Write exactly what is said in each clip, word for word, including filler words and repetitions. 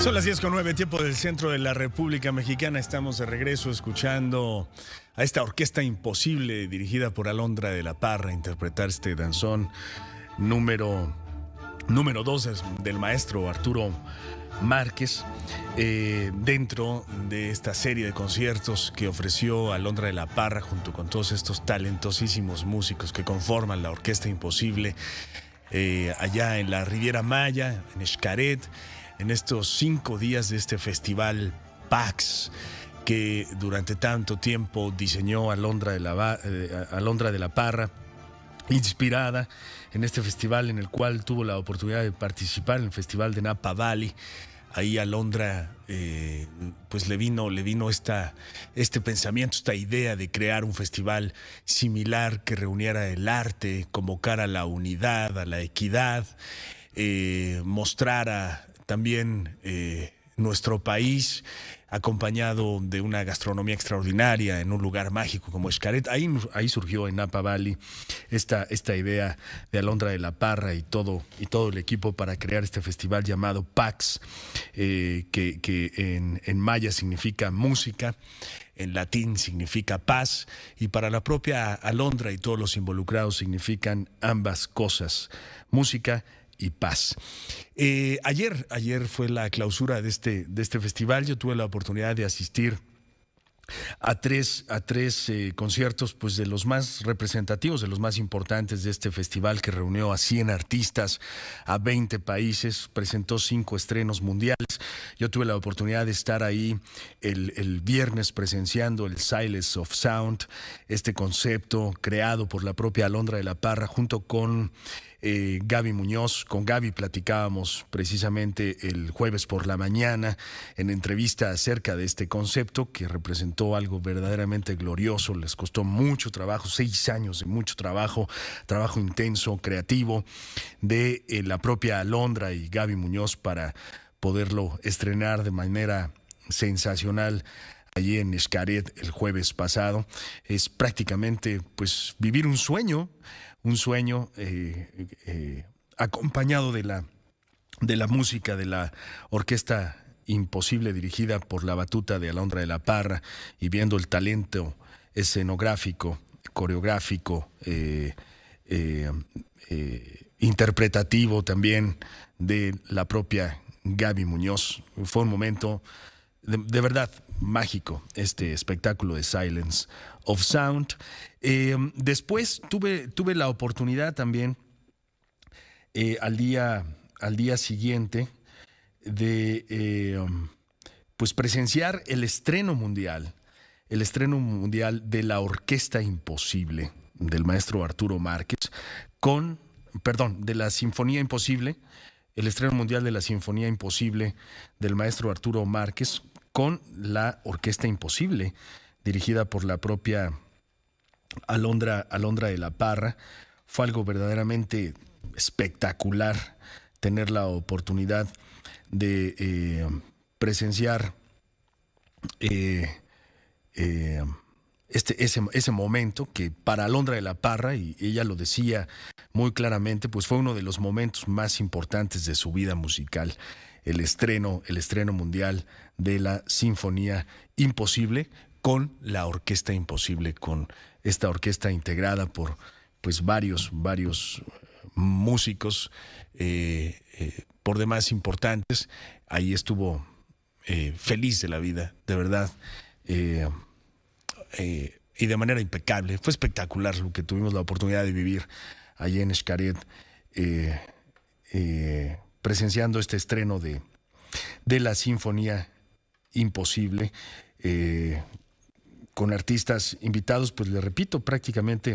Son las diez con nueve, tiempo del centro de la República Mexicana. Estamos de regreso escuchando a esta orquesta imposible dirigida por Alondra de la Parra interpretar este danzón número, número dos del maestro Arturo Márquez, eh, dentro de esta serie de conciertos que ofreció Alondra de la Parra junto con todos estos talentosísimos músicos que conforman la Orquesta Imposible, eh, allá en la Riviera Maya, en Xcaret, en estos cinco días de este festival PAX que durante tanto tiempo diseñó Alondra de la, eh, Alondra de la Parra, inspirada en este festival en el cual tuvo la oportunidad de participar en el Festival de Napa Valley. Ahí Alondra eh, pues le vino, le vino esta, este pensamiento, esta idea de crear un festival similar que reuniera el arte, convocara a la unidad, a la equidad, eh, mostrara también eh, nuestro país acompañado de una gastronomía extraordinaria en un lugar mágico como Xcaret. Ahí, ahí surgió en Napa Valley esta, esta idea de Alondra de la Parra y todo, y todo el equipo para crear este festival llamado PAX, eh, que, que en, en maya significa música, en latín significa paz, y para la propia Alondra y todos los involucrados significan ambas cosas, música y paz. Eh, ayer, ayer fue la clausura de este, de este festival. Yo tuve la oportunidad de asistir a tres, a tres eh, conciertos pues, de los más representativos, de los más importantes de este festival que reunió a cien artistas, a veinte países, presentó cinco estrenos mundiales. Yo tuve la oportunidad de estar ahí el, el viernes presenciando el Silence of Sound, este concepto creado por la propia Alondra de la Parra junto con Eh, Gaby Muñoz. Con Gaby platicábamos precisamente el jueves por la mañana en entrevista acerca de este concepto que representó algo verdaderamente glorioso. Les costó mucho trabajo, seis años de mucho trabajo, trabajo intenso, creativo de eh, la propia Alondra y Gaby Muñoz para poderlo estrenar de manera sensacional allí en Xcaret el jueves pasado. Es prácticamente pues vivir un sueño, un sueño eh, eh, acompañado de la, de la música de la Orquesta Imposible dirigida por la batuta de Alondra de la Parra y viendo el talento escenográfico, coreográfico, eh, eh, eh, interpretativo también de la propia Gaby Muñoz. Fue un momento de, de verdad mágico este espectáculo de Silence of Sound. Eh, después tuve, tuve la oportunidad también eh, al, día, al día siguiente de eh, pues presenciar el estreno mundial, el estreno mundial de la Orquesta Imposible del maestro Arturo Márquez con, perdón, de la Sinfonía Imposible, el estreno mundial de la Sinfonía Imposible del maestro Arturo Márquez con la Orquesta Imposible dirigida por la propia Alondra, Alondra de la Parra. Fue algo verdaderamente espectacular tener la oportunidad de eh, presenciar eh, eh, este, ese, ese momento que para Alondra de la Parra, y ella lo decía muy claramente, pues fue uno de los momentos más importantes de su vida musical, el estreno, el estreno mundial de la Sinfonía Imposible con la Orquesta Imposible, con esta orquesta integrada por pues varios, varios músicos eh, eh, por demás importantes. Ahí estuvo eh, feliz de la vida, de verdad, eh, eh, y de manera impecable. Fue espectacular lo que tuvimos la oportunidad de vivir allí en Xcaret, eh, eh, presenciando este estreno de, de la Sinfonía Imposible, eh, con artistas invitados, pues le repito, prácticamente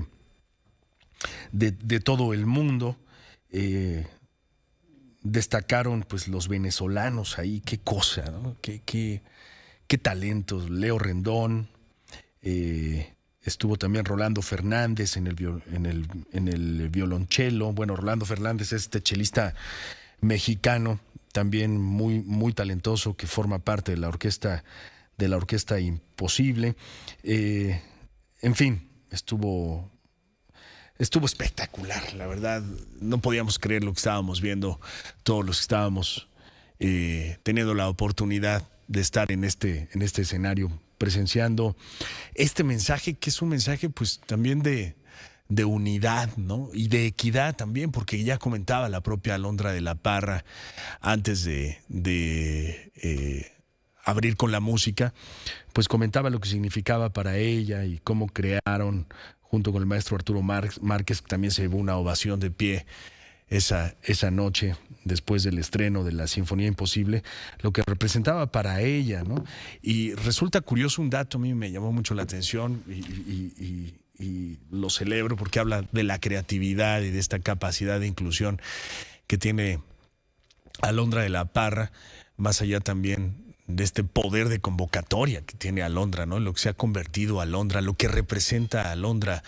de, de todo el mundo. Eh, destacaron pues los venezolanos ahí, qué cosa, ¿no? Qué, qué, qué talentos. Leo Rendón, eh, estuvo también Rolando Fernández en el, en, el, en el violonchelo. Bueno, Rolando Fernández es este chelista mexicano, también muy, muy talentoso, que forma parte de la orquesta de la Orquesta Imposible. Eh, en fin, estuvo, estuvo espectacular, la verdad. No podíamos creer lo que estábamos viendo, todos los que estábamos eh, teniendo la oportunidad de estar en este, en este escenario, presenciando este mensaje, que es un mensaje pues también de, de unidad, ¿no? Y de equidad también, porque ya comentaba la propia Alondra de la Parra antes de, de eh, abrir con la música, pues comentaba lo que significaba para ella y cómo crearon, junto con el maestro Arturo Márquez, que también se llevó una ovación de pie esa, esa noche después del estreno de la Sinfonía Imposible, lo que representaba para ella, ¿no? Y resulta curioso un dato, a mí me llamó mucho la atención y, y, y, y lo celebro porque habla de la creatividad y de esta capacidad de inclusión que tiene Alondra de la Parra, más allá también de este poder de convocatoria que tiene Alondra, ¿no? Lo que se ha convertido Alondra, lo que representa Alondra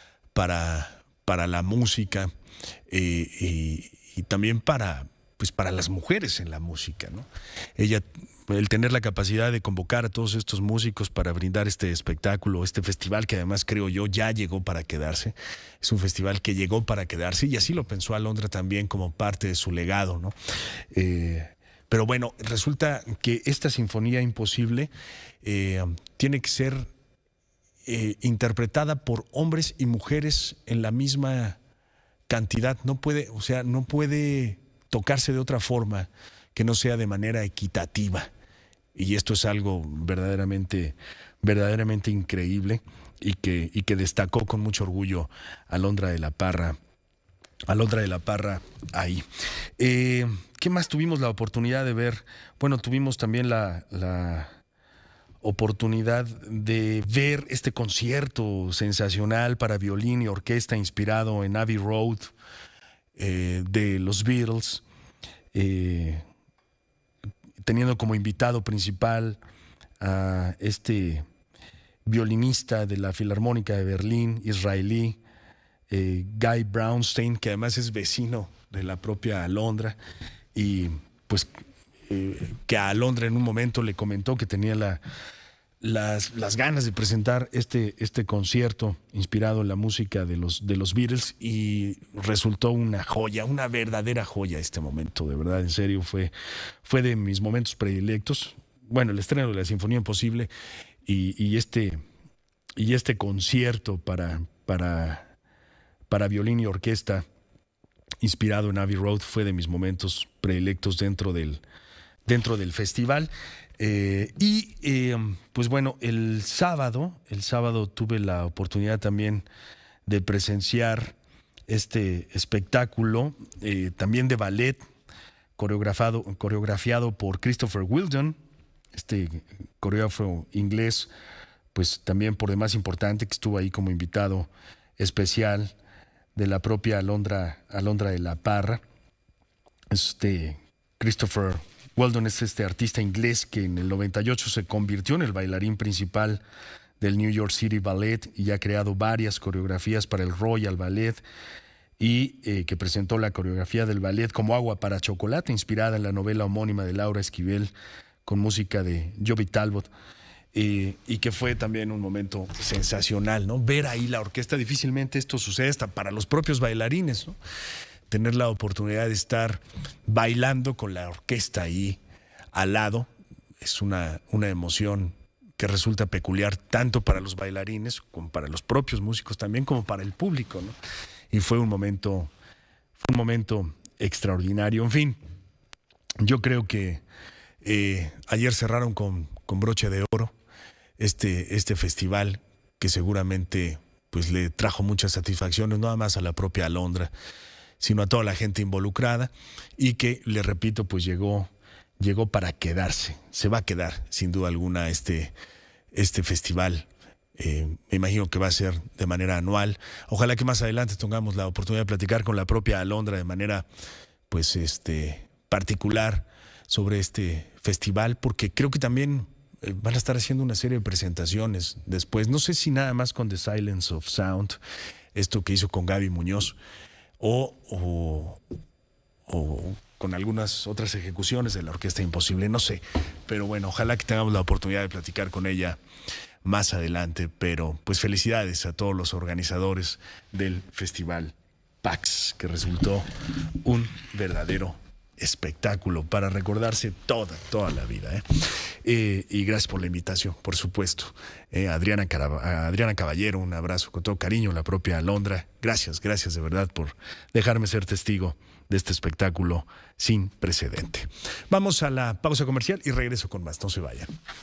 para, para la música eh, y, y también para, pues para las mujeres en la música, ¿no? Ella, el tener la capacidad de convocar a todos estos músicos para brindar este espectáculo, este festival que además creo yo ya llegó para quedarse, es un festival que llegó para quedarse y así lo pensó Alondra también como parte de su legado, ¿no? Eh, pero bueno, resulta que esta Sinfonía Imposible eh, tiene que ser eh, interpretada por hombres y mujeres en la misma cantidad, no puede, o sea, no puede tocarse de otra forma que no sea de manera equitativa. Y esto es algo verdaderamente, verdaderamente increíble y que, y que destacó con mucho orgullo Alondra de la Parra, Alondra de la Parra ahí. Eh, ¿Qué más tuvimos la oportunidad de ver? Bueno, tuvimos también la, la oportunidad de ver este concierto sensacional para violín y orquesta inspirado en Abbey Road eh, de los Beatles, eh, teniendo como invitado principal a este violinista de la Filarmónica de Berlín, israelí, eh, Guy Brownstein, que además es vecino de la propia Alondra, y pues eh, que a Alondra en un momento le comentó que tenía la, las, las ganas de presentar este, este concierto inspirado en la música de los, de los Beatles, y resultó una joya, una verdadera joya este momento, de verdad, en serio, fue, fue de mis momentos predilectos. Bueno, el estreno de la Sinfonía Imposible y, y, este, y este concierto para, para, para violín y orquesta inspirado en Abbey Road fue de mis momentos predilectos dentro del, dentro del festival. Eh, y eh, pues bueno, el sábado, el sábado tuve la oportunidad también de presenciar este espectáculo, eh, también de ballet, coreografado, coreografiado por Christopher Wheeldon, este coreógrafo inglés, pues también por demás importante, que estuvo ahí como invitado especial de la propia Alondra, Alondra de la Parra. Este Christopher Wheeldon es este artista inglés que en el noventa y ocho se convirtió en el bailarín principal del New York City Ballet y ha creado varias coreografías para el Royal Ballet, y eh, que presentó la coreografía del ballet Como agua para chocolate, inspirada en la novela homónima de Laura Esquivel, con música de Joby Talbot. Eh, y que fue también un momento sensacional, ¿no? Ver ahí la orquesta, difícilmente esto sucede hasta para los propios bailarines, ¿no? Tener la oportunidad de estar bailando con la orquesta ahí al lado es una, una emoción que resulta peculiar tanto para los bailarines como para los propios músicos, también como para el público, ¿no? Y fue un momento, fue un momento extraordinario. En fin, yo creo que eh, ayer cerraron con, con broche de oro este, este festival que seguramente pues le trajo muchas satisfacciones, no nada más a la propia Alondra, sino a toda la gente involucrada, y que, le repito, pues llegó, llegó para quedarse. Se va a quedar, sin duda alguna, este, este festival. Eh, me imagino que va a ser de manera anual. Ojalá que más adelante tengamos la oportunidad de platicar con la propia Alondra de manera pues este particular sobre este festival, porque creo que también eh, van a estar haciendo una serie de presentaciones después. No sé si nada más con The Silence of Sound, esto que hizo con Gaby Muñoz, o, o, o con algunas otras ejecuciones de la Orquesta Imposible, no sé. Pero bueno, ojalá que tengamos la oportunidad de platicar con ella más adelante. Pero pues felicidades a todos los organizadores del Festival PAX, que resultó un verdadero espectáculo para recordarse toda, toda la vida. ¿eh? Eh, y gracias por la invitación, por supuesto. Eh, Adriana, Cara- Adriana Caballero, un abrazo con todo cariño, la propia Alondra. Gracias, gracias de verdad por dejarme ser testigo de este espectáculo sin precedente. Vamos a la pausa comercial y regreso con más. No se vayan.